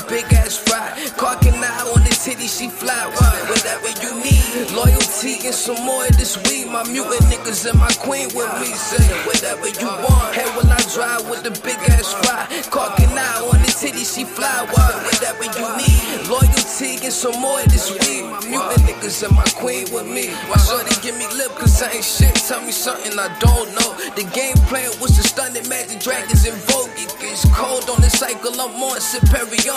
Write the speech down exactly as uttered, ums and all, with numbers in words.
big ass fry. Carking out on the titty, she fly. Whatever you need, loyalty and some more of this weed. My mutant niggas and my queen with me. Say whatever you want. Hey, when I drive with the big ass fry. Carking out on the titty, she fly. Whatever you need, loyalty and some more of this weed. My mutant niggas and my queen with me. Why shorty give me lip, cause I ain't shit. Tell me something I don't know. The game plan was to stun the Magic Dragons in Vogue. It gets cold on the cycle, I'm on Superior.